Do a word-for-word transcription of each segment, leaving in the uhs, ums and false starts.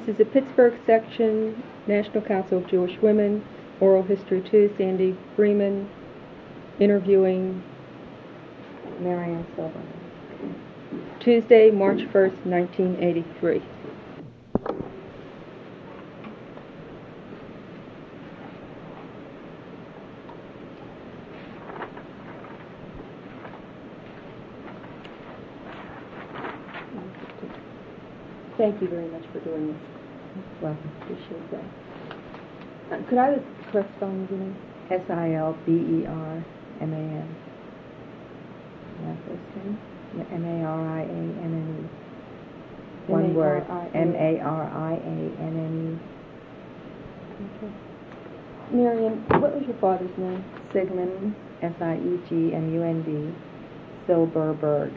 This is a Pittsburgh section, National Council of Jewish Women, Oral History two, Sandy Freeman, interviewing Marianne Silver. Tuesday, March first, nineteen eighty-three. Thank you very much for doing this. Welcome. Appreciate that. Uh, could I have the correct spelling of your name? S I L B E R M A N. My first name? M A R I A N N E. One word. M A R I A N N E. Okay. Marion, what was your father's name? Sigmund, S I E G M U N D, Silberberg.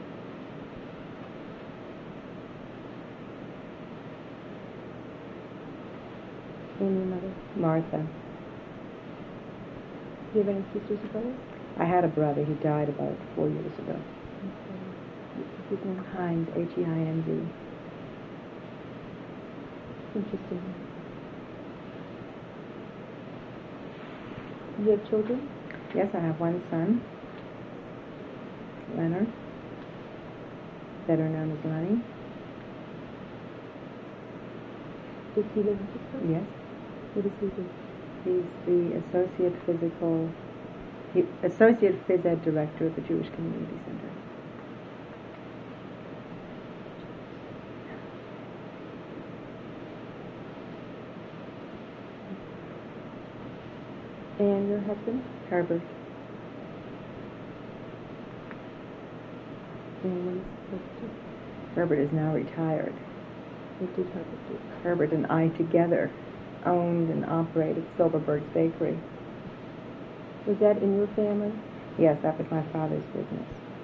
And your mother? Martha. Do you have any sisters or brothers? I had a brother. He died about four years ago. Okay. His name? Heinz, H E I N Z. Interesting. You have children? Yes, I have one son, Leonard, better known as Lenny. Does he live in Pittsburgh? Yes. What does he do? He's the associate physical, he, associate phys ed director at the Jewish Community Center. And your husband? Herbert. And what is Herbert? Herbert is now retired. What did Herbert do? Herbert and I together owned and operated Silberberg's Bakery. Was that in your family? Yes, that was my father's business.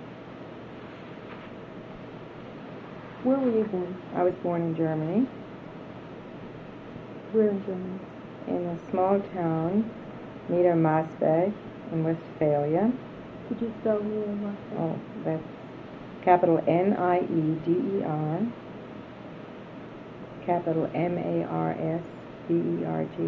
Where were you born? I was born in Germany. Where in Germany? In a small town, Niedermarsberg, in Westphalia. Could you spell Niedermarsberg? Oh, that's capital N I E D E R, capital M A R S B E R G.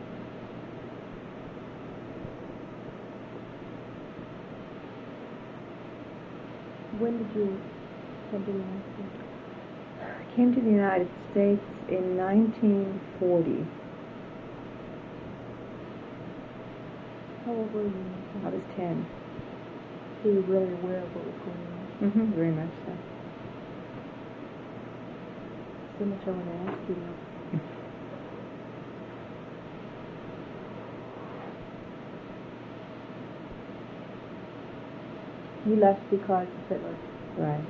When did you come to the United States? I came to the United States in nineteen forty. How old were you? I was ten. So you were really aware of what was going on? Mm-hmm, very much so. So much I want to ask you now. You left because of Hitler. Right.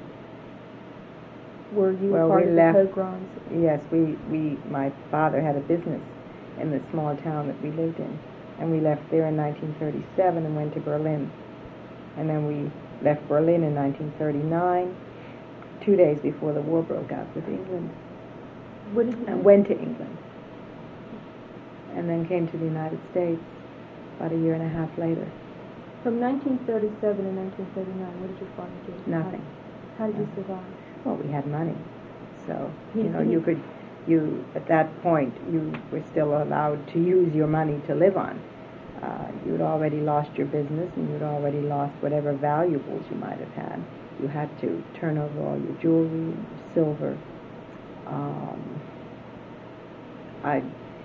Were you well, part we of left, the pogroms? Yes, we, we, my father had a business in the small town that we lived in. And we left there in nineteen thirty-seven and went to Berlin. And then we left Berlin in nineteen thirty-nine, two days before the war broke out with England. What did you and went to England. And then came to the United States about a year and a half later. From nineteen thirty-seven to nineteen thirty-nine, what did your father do? Nothing. How, how did no. you survive? Well, we had money. So, He, you know, he, you could, you, at that point, you were still allowed to use your money to live on. Uh, you'd already lost your business and you'd already lost whatever valuables you might have had. You had to turn over all your jewelry, silver. Um, I,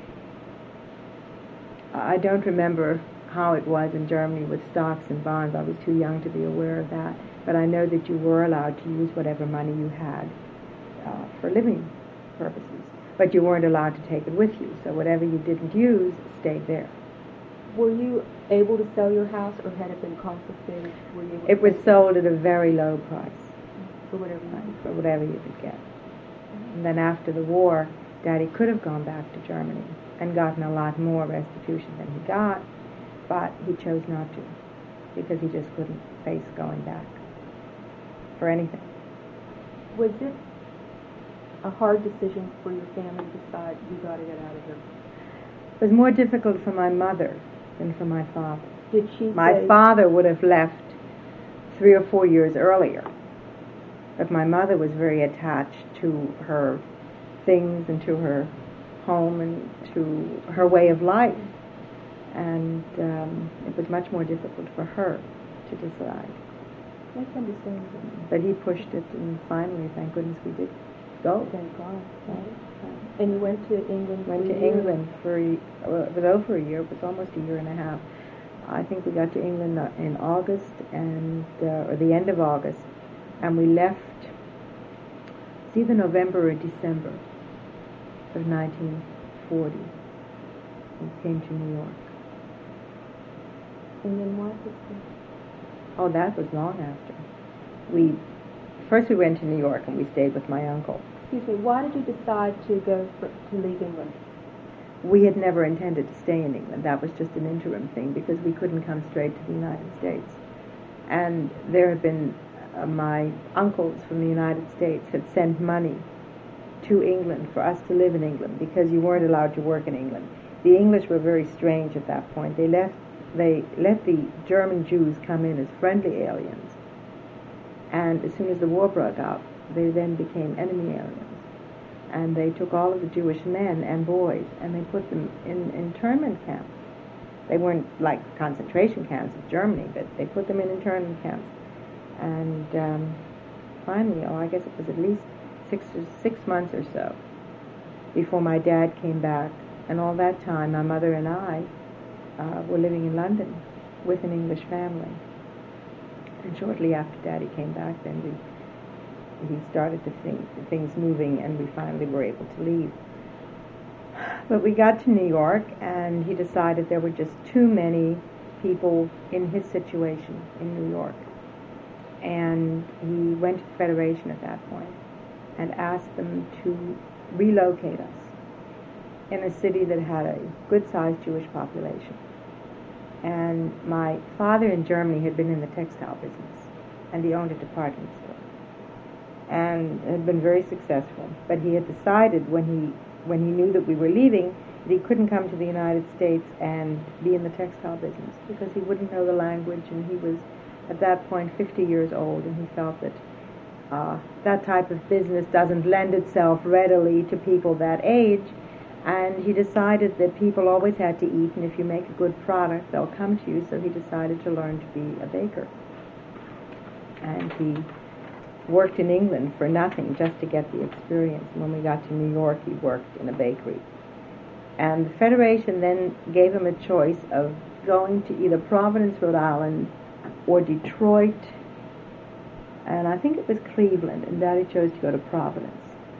I don't remember how it was in Germany with stocks and bonds. I was too young to be aware of that. But I know that you were allowed to use whatever money you had uh, for living purposes. But you weren't allowed to take it with you. So whatever you didn't use stayed there. Were you able to sell your house, or had it been confiscated? Were you able it was sold at a very low price. For whatever you could For whatever you could get. Mm-hmm. And then after the war, Daddy could have gone back to Germany and gotten a lot more restitution than he got, but he chose not to because he just couldn't face going back for anything. Was it a hard decision for your family to decide you got to get out of here? It was more difficult for my mother than for my father. Did she My say... father would have left three or four years earlier, but my mother was very attached to her things and to her home and to her way of life. And um, it was much more difficult for her to decide. That's understandable. But he pushed it, and finally, thank goodness, we did go. Thank God. Right. Right. And you went to England Went for to a year? England for, a, well, it was over a year, it was almost a year and a half. I think we got to England in August, and uh, or the end of August, and we left, it's either November or December of nineteen forty. We came to New York. And then why did you? Oh, that was long after. We, first we went to New York and we stayed with my uncle. Excuse me, why did you decide to go for, to leave England? We had never intended to stay in England. That was just an interim thing because we couldn't come straight to the United States. And there had been, uh, my uncles from the United States had sent money to England for us to live in England because you weren't allowed to work in England. The English were very strange at that point. They left, they let the German Jews come in as friendly aliens. And as soon as the war broke out, they then became enemy aliens. And they took all of the Jewish men and boys and they put them in internment camps. They weren't like concentration camps of Germany, but they put them in internment camps. And um, finally, oh, I guess it was at least six or six months or so before my dad came back. And all that time, my mother and I uh, were living in London with an English family. And shortly after Daddy came back, then we he started to think things moving, and we finally were able to leave. But we got to New York, and he decided there were just too many people in his situation in New York. And he went to the Federation at that point and asked them to relocate us in a city that had a good-sized Jewish population. And my father in Germany had been in the textile business, and he owned a department store, and had been very successful. But he had decided when he when he knew that we were leaving that he couldn't come to the United States and be in the textile business because he wouldn't know the language, and he was at that point fifty years old, and he felt that uh, that type of business doesn't lend itself readily to people that age. And he decided that people always had to eat, and if you make a good product, they'll come to you, so he decided to learn to be a baker. And he worked in England for nothing, just to get the experience. And when we got to New York, he worked in a bakery. And the Federation then gave him a choice of going to either Providence, Rhode Island, or Detroit, and I think it was Cleveland, and Daddy chose to go to Providence.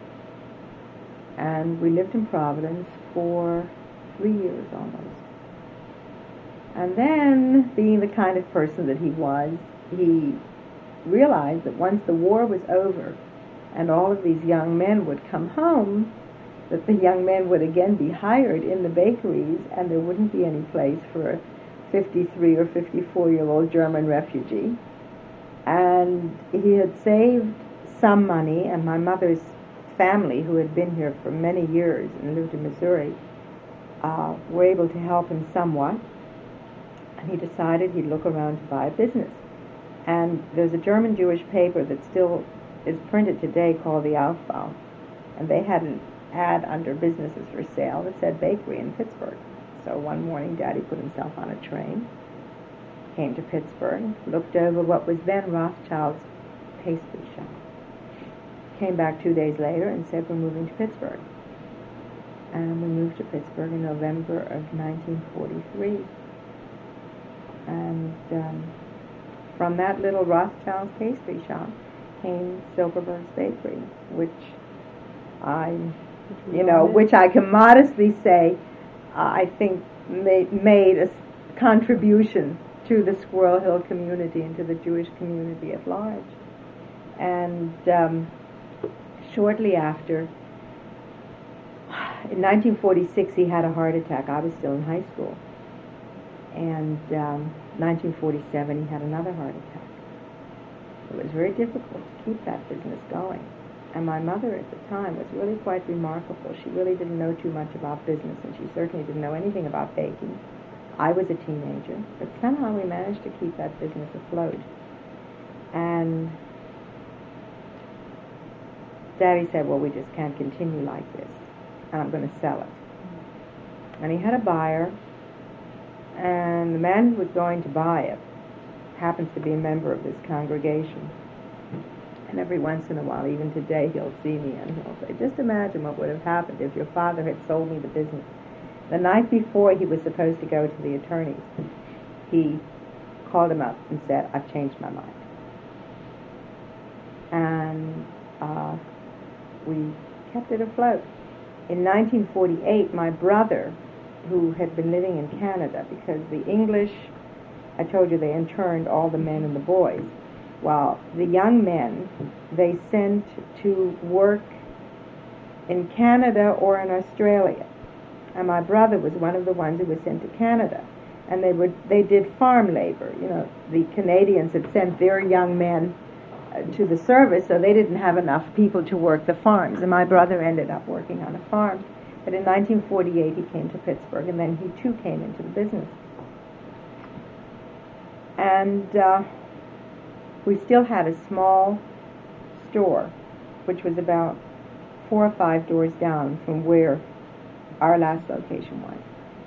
And we lived in Providence for three years almost. And then, being the kind of person that he was, he realized that once the war was over and all of these young men would come home, that the young men would again be hired in the bakeries, and there wouldn't be any place for a fifty-three or fifty-four-year-old German refugee. And he had saved some money, and my mother's family, who had been here for many years and lived in Missouri, uh, were able to help him somewhat. And he decided he'd look around to buy a business. And there's a German Jewish paper that still is printed today called the Aufbau. And they had an ad under businesses for sale that said bakery in Pittsburgh. So one morning, Daddy put himself on a train, came to Pittsburgh, looked over what was then Rothschild's pastry shop, came back two days later and said, we're moving to Pittsburgh. And we moved to Pittsburgh in November of nineteen forty-three. And um, from that little Rothschild's pastry shop came Silverberg's Bakery, which I, you know, which I can modestly say, uh, I think made, made a contribution to the Squirrel Hill community and to the Jewish community at large. And um, shortly after, in nineteen forty-six, he had a heart attack. I was still in high school. And um, nineteen forty-seven, he had another heart attack. It was very difficult to keep that business going. And my mother at the time was really quite remarkable. She really didn't know too much about business, and she certainly didn't know anything about baking. I was a teenager, but somehow we managed to keep that business afloat. And Daddy said, well, we just can't continue like this, and I'm going to sell it. And he had a buyer, and the man who was going to buy it happens to be a member of this congregation. And every once in a while, even today, he'll see me and he'll say, just imagine what would have happened if your father had sold me the business. The night before he was supposed to go to the attorneys, he called him up and said, I've changed my mind. And uh, we kept it afloat. In nineteen forty-eight, my brother, who had been living in Canada, because the English, I told you they interned all the men and the boys. Well, the young men, they sent to work in Canada or in Australia. And my brother was one of the ones who was sent to Canada. And they were they did farm labor. You know, the Canadians had sent their young men uh, to the service, so they didn't have enough people to work the farms. And my brother ended up working on a farm. But in nineteen forty-eight, he came to Pittsburgh, and then he too came into the business. And uh, we still had a small store, which was about four or five doors down from where our last location was.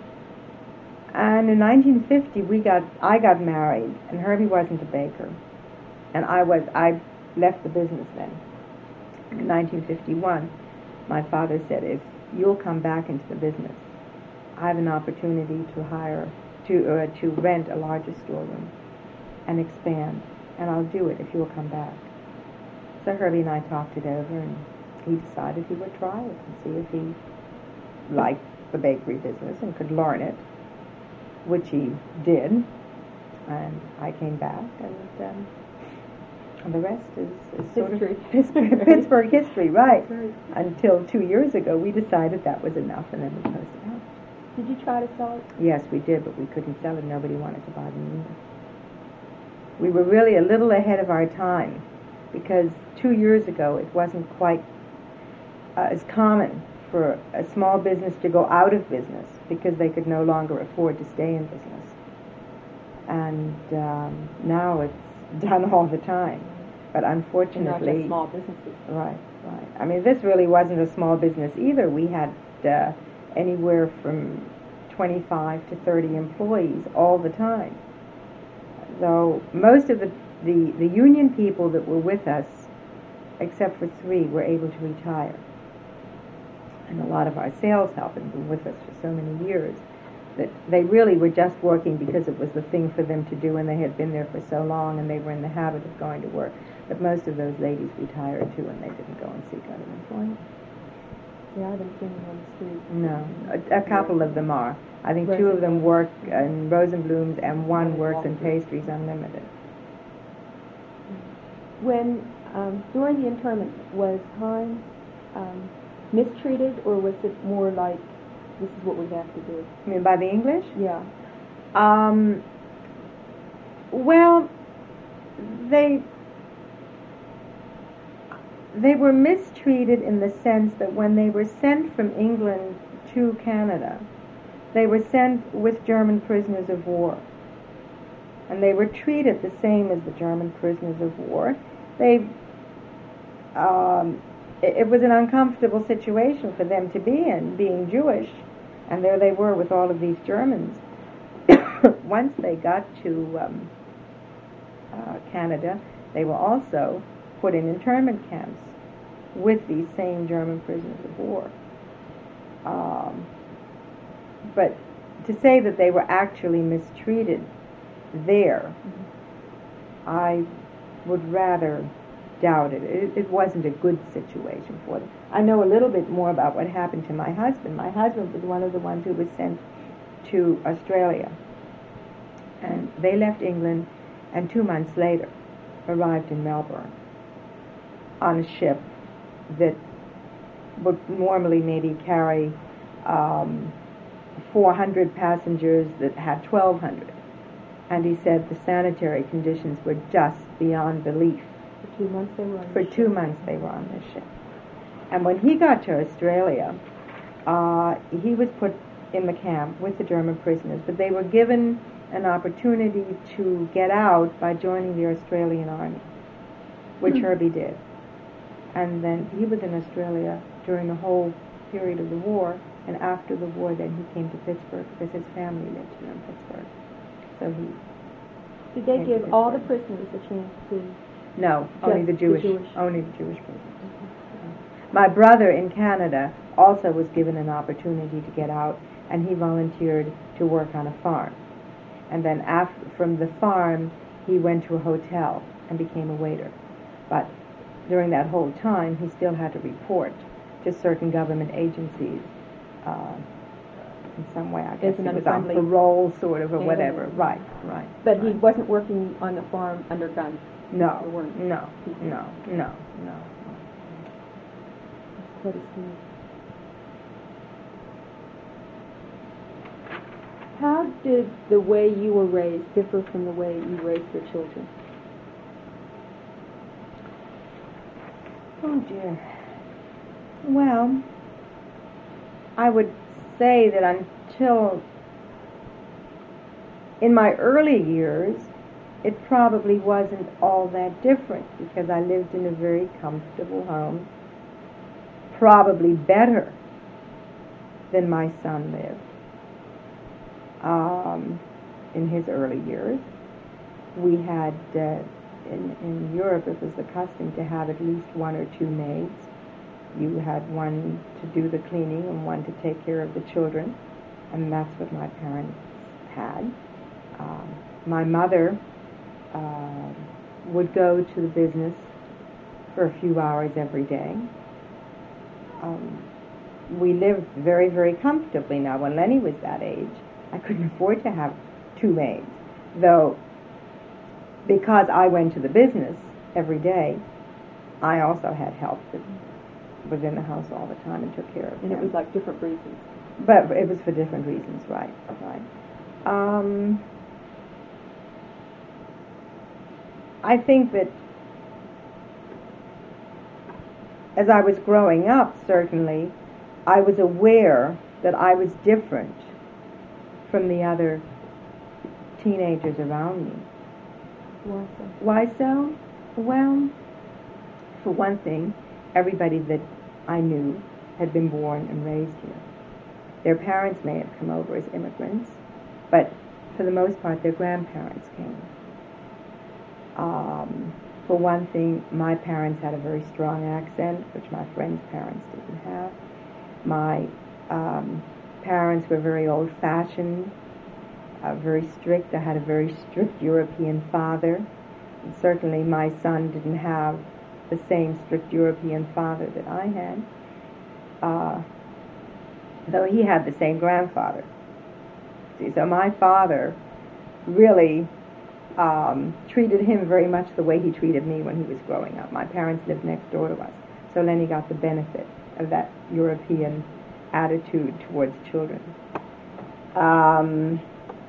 And in nineteen fifty, we got I got married, and Herbie wasn't a baker, and I was I left the business then. In nineteen fifty-one, my father said, "If you'll come back into the business, I have an opportunity to hire to uh, to rent a larger storeroom and expand, and I'll do it if you'll come back." So Herbie and I talked it over, and he decided he would try it and see if he liked the bakery business and could learn it, which he did. And I came back, and, um, and the rest is, is sort history. of Pittsburgh, Pittsburgh history, right? Right. Until two years ago, we decided that was enough, and then we closed it out. Did you try to sell it? Yes, we did, but we couldn't sell it. Nobody wanted to buy them either. We were really a little ahead of our time, because two years ago it wasn't quite uh, as common for a small business to go out of business because they could no longer afford to stay in business. And um, now it's done all the time. But unfortunately... And not just small businesses. Right, right. I mean, this really wasn't a small business either. We had uh, anywhere from twenty-five to thirty employees all the time. Though most of the, the, the union people that were with us, except for three, were able to retire. And a lot of our sales help had been with us for so many years that they really were just working because it was the thing for them to do, and they had been there for so long and they were in the habit of going to work. But most of those ladies retired too, and they didn't go and seek other employment. Yeah, I haven't seen them on the street. No, a, a couple of them are. I think two of them work in Rosenblum's, and one works in Pastries Unlimited. When, um, during the internment, was Heinz um, mistreated, or was it more like, this is what we have to do? You mean by the English? Yeah. Um, well, they they were mistreated in the sense that when they were sent from England to Canada, they were sent with German prisoners of war. And they were treated the same as the German prisoners of war. They, um, it, it was an uncomfortable situation for them to be in, being Jewish, and there they were with all of these Germans. Once they got to um, uh, Canada, they were also put in internment camps with these same German prisoners of war. Um, but to say that they were actually mistreated there, mm-hmm. I would rather doubt it. it. It wasn't a good situation for them. I know a little bit more about what happened to my husband. My husband was one of the ones who was sent to Australia. And they left England, and two months later arrived in Melbourne on a ship that would normally maybe carry um, four hundred passengers that had twelve hundred. And he said the sanitary conditions were just beyond belief. For two months they were on For this two ship. months they were on this ship. And when he got to Australia, uh, he was put in the camp with the German prisoners, but they were given an opportunity to get out by joining the Australian Army, which Hmm. Herbie did. And then he was in Australia during the whole period of the war, and after the war then he came to Pittsburgh because his family lived here in Pittsburgh. So he Did they came to give all the Pittsburgh. prisoners a chance to... No, Just only the the Jewish, Jewish. only the Jewish prisoners. My brother in Canada also was given an opportunity to get out, and he volunteered to work on a farm. And then after, from the farm, he went to a hotel and became a waiter. But during that whole time, he still had to report to certain government agencies uh, in some way. I guess As an he was on unfriendly parole, sort of, or alien. whatever. Right, right. But he right. wasn't working on the farm under guns. No, There weren't no, people. no, no, no. What is he? How did the way you were raised differ from the way you raised your children? Oh dear. Well, I would say that until in my early years, it probably wasn't all that different because I lived in a very comfortable home, probably better than my son lived um, in his early years. We had, uh, in, in Europe, it was the custom to have at least one or two maids. You had one to do the cleaning and one to take care of the children, and that's what my parents had. Um, my mother uh, would go to the business for a few hours every day. Um, we lived very, very comfortably. Now, when Lenny was that age, I couldn't afford to have two maids, though because I went to the business every day, I also had help that was in the house all the time and took care of And him. it was like different reasons. But it was for different reasons, right, right. Um, I think that as I was growing up, certainly, I was aware that I was different from the other teenagers around me. Why so? Why so? Well, for one thing, everybody that I knew had been born and raised here. Their parents may have come over as immigrants, but for the most part, their grandparents came. Um, for one thing, my parents had a very strong accent, which my friends' parents didn't have. My um, parents were very old-fashioned, uh, very strict. I had a very strict European father. And certainly my son didn't have the same strict European father that I had, uh, though he had the same grandfather. See, so my father really um, treated him very much the way he treated me when he was growing up. My parents lived next door to us, so Lenny got the benefit of that European attitude towards children. Um,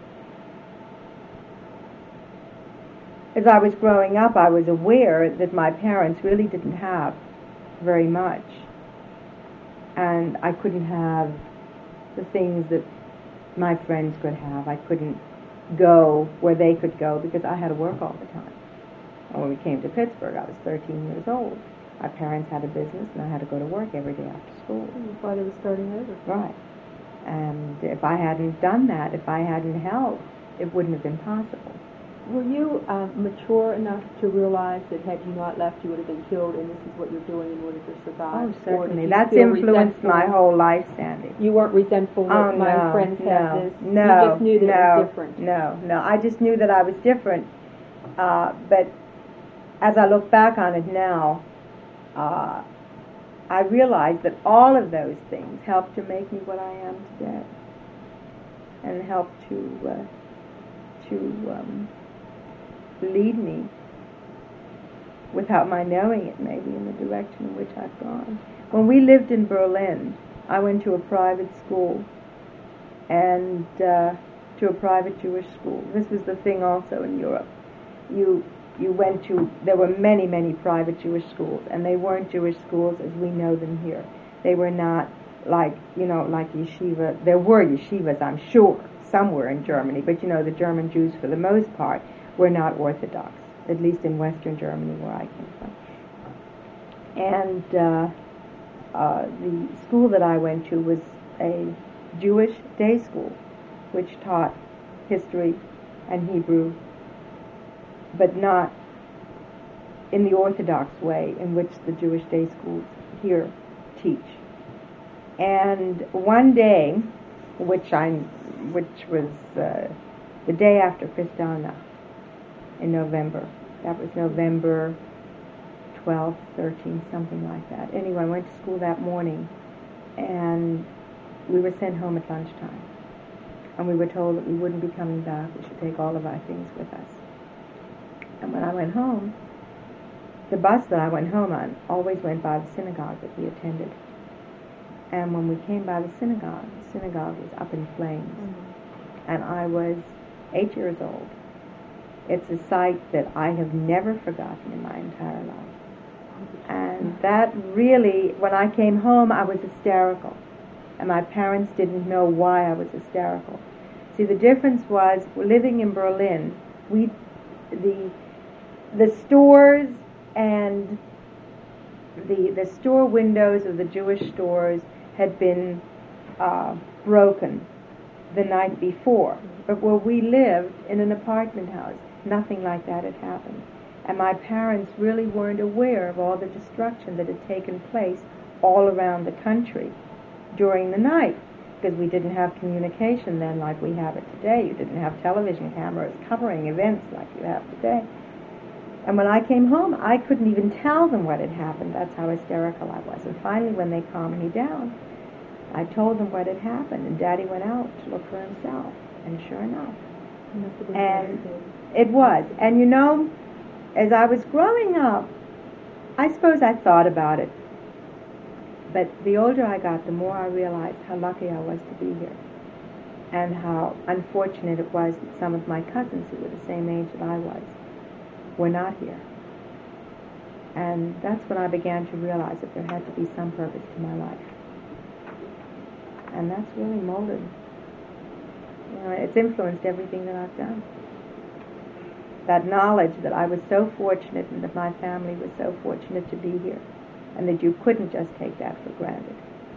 as I was growing up, I was aware that my parents really didn't have very much, and I couldn't have the things that my friends could have. I couldn't go where they could go because I had to work all the time. And when we came to Pittsburgh, I was thirteen years old. My parents had a business, and I had to go to work every day after school. Your father was starting over. Right. And if I hadn't done that, if I hadn't helped, it wouldn't have been possible. Were you um, mature enough to realize that had you not left, you would have been killed, and this is what you're doing in order to survive? Oh, Or did certainly. you That's feel influenced resentful? my whole life, Sandy. You weren't resentful that Oh, my no, friends no, have this? no, You just knew that no, it was different? No, no. I just knew that I was different. Uh, but as I look back on it now, uh, I realize that all of those things helped to make me what I am today, and helped to uh, to um, lead me, without my knowing it, maybe in the direction in which I've gone. When we lived in Berlin, I went to a private school, and uh, to a private Jewish school. This was the thing also in Europe. You you went to, there were many, many private Jewish schools, and they weren't Jewish schools as we know them here. They were not like, you know, like yeshiva. There were yeshivas, I'm sure, somewhere in Germany, but you know, the German Jews, for the most part, were not Orthodox, at least in Western Germany, where I came from. And uh, uh, the school that I went to was a Jewish day school, which taught history and Hebrew, but not in the Orthodox way in which the Jewish day schools here teach. And one day, which I, which was uh, the day after Kristallnacht in November, that was November twelfth, thirteenth, something like that. Anyway, I went to school that morning, and we were sent home at lunchtime. And we were told that we wouldn't be coming back. We should take all of our things with us. And when I went home, the bus that I went home on always went by the synagogue that we attended. And when we came by the synagogue, the synagogue was up in flames. Mm-hmm. And I was eight years old. It's a sight that I have never forgotten in my entire life. And that really, when I came home, I was hysterical. And my parents didn't know why I was hysterical. See, the difference was, living in Berlin, we, the, the stores and the, the store windows of the Jewish stores had been uh, broken the night before. But where we lived, in an apartment house, nothing like that had happened. And my parents really weren't aware of all the destruction that had taken place all around the country during the night, because we didn't have communication then like we have it today. You didn't have television cameras covering events like you have today. And when I came home, I couldn't even tell them what had happened. That's how hysterical I was. And finally, when they calmed me down, I told them what had happened, and Daddy went out to look for himself. And sure enough. And it was. And you know, as I was growing up, I suppose I thought about it. But the older I got, the more I realized how lucky I was to be here. And how unfortunate it was that some of my cousins, who were the same age that I was, were not here. And that's when I began to realize that there had to be some purpose to my life. And that's really molded. You know, it's influenced everything that I've done. That knowledge that I was so fortunate and that my family was so fortunate to be here, and that you couldn't just take that for granted.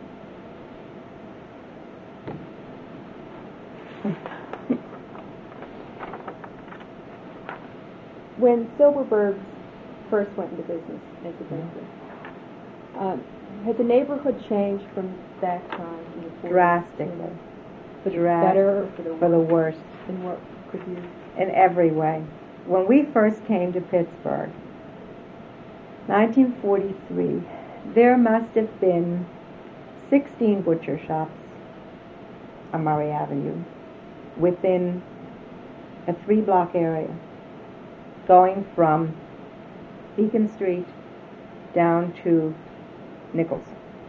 When Silberberg first went into business as a banker, um, had the neighborhood changed from that time to the forties? Drastically. For the Drastic, better or for the worse? For the worse. In what could you? In every way. When we first came to Pittsburgh, nineteen forty-three, there must have been sixteen butcher shops on Murray Avenue within a three-block area, going from Beacon Street down to Nichols.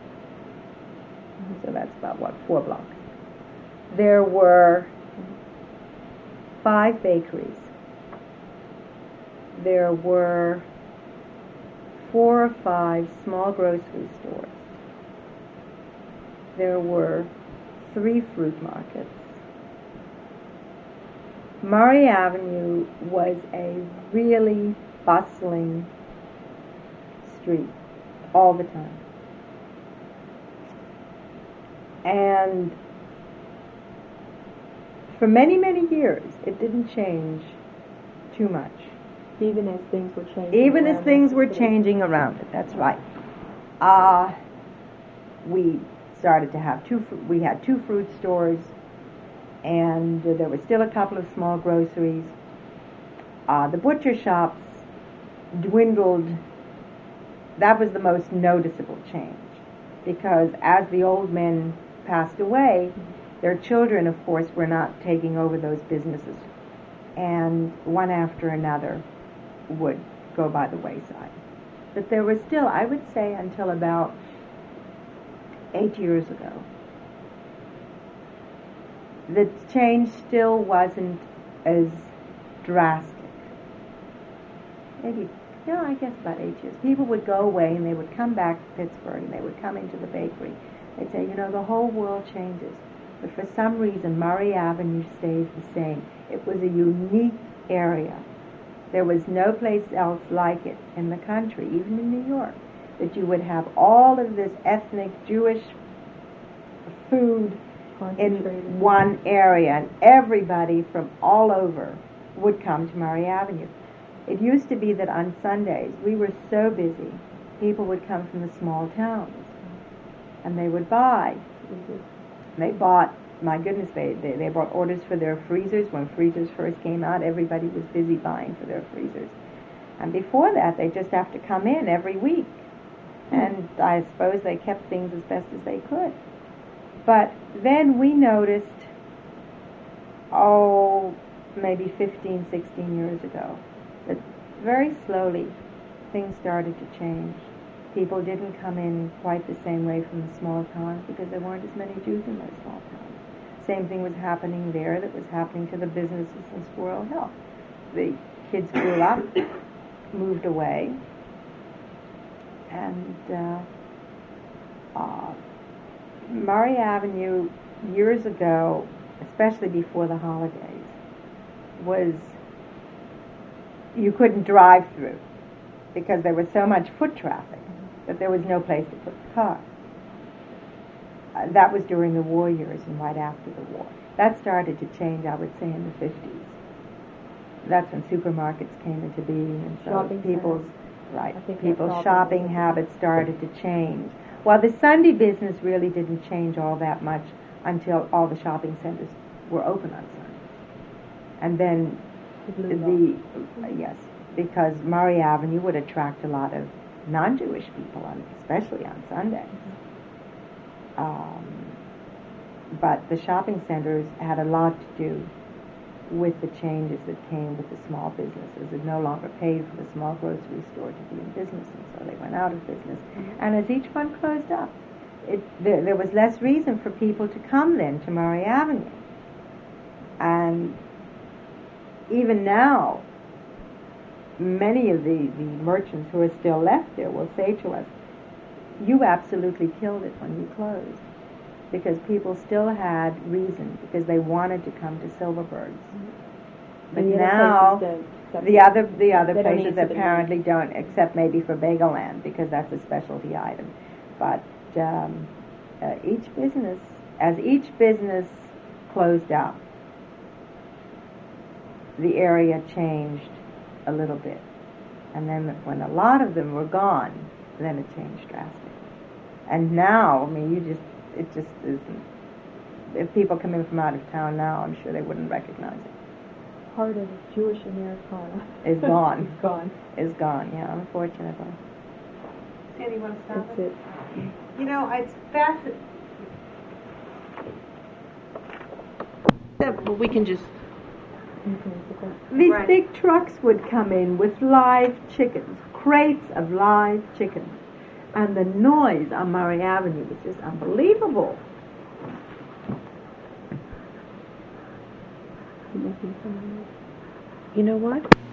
So that's about, what, four blocks. There were five bakeries. There were four or five small grocery stores. There were three fruit markets. Murray Avenue was a really bustling street all the time. And for many, many years, it didn't change too much. Even as things were changing. Even as things were changing around it, that's right. Uh, we started to have two, we had two fruit stores, and uh, there were still a couple of small groceries. Uh, the butcher shops dwindled. That was the most noticeable change, because as the old men passed away, their children, of course, were not taking over those businesses, and one after another would go by the wayside. But there was still, I would say, until about eight years ago, the change still wasn't as drastic. Maybe, no, I guess about eight years. People would go away and they would come back to Pittsburgh and they would come into the bakery. They'd say, you know, the whole world changes. But for some reason, Murray Avenue stays the same. It was a unique area. There was no place else like it in the country, even in New York. that you would have all of this ethnic Jewish food in one area, and everybody from all over would come to Murray Avenue. It used to be that on Sundays we were so busy, people would come from the small towns, and they would buy. They bought, my goodness, they, they, they bought orders for their freezers. When freezers first came out, everybody was busy buying for their freezers. And before that, they just have to come in every week. And I suppose they kept things as best as they could. But then we noticed, oh, maybe fifteen, sixteen years ago, that very slowly things started to change. People didn't come in quite the same way from the small towns because there weren't as many Jews in those small towns. Same thing was happening there that was happening to the businesses in Squirrel Hill. The kids grew up, moved away, and uh, uh, Murray Avenue years ago, especially before the holidays, was, you couldn't drive through because there was so much foot traffic that there was no place to put the car. Uh, that was during the war years and right after the war. That started to change, I would say, in the fifties. That's when supermarkets came into being, and so shopping people's centers. right people's shopping habits started to change. Well, the Sunday business really didn't change all that much until all the shopping centers were open on Sundays, and then the uh, yes, because Murray Avenue would attract a lot of non-Jewish people, on, especially on Sundays. Um, but the shopping centers had a lot to do with the changes that came with the small businesses. It no longer paid for the small grocery store to be in business, and so they went out of business. Mm-hmm. And as each one closed up, it, there, there was less reason for people to come then to Murray Avenue. And even now, many of the, the merchants who are still left there will say to us, you absolutely killed it when you closed, because people still had reason, because they wanted to come to Silverberg's. Mm-hmm. But now, the other the other places apparently don't, except maybe for Bagelland, because that's a specialty item. But um, uh, each business, as each business closed up, the area changed a little bit. And then when a lot of them were gone, then it changed drastically. And now, I mean, you just, it just isn't. If people come in from out of town now, I'm sure they wouldn't recognize it. Part of Jewish Americana is gone. Is gone. Is gone, yeah, unfortunately. Sandy, you want to stop That's it? it? You know, it's fascinating. But we can just... These right. big trucks would come in with live chickens, crates of live chickens. And the noise on Murray Avenue was just unbelievable. You know what?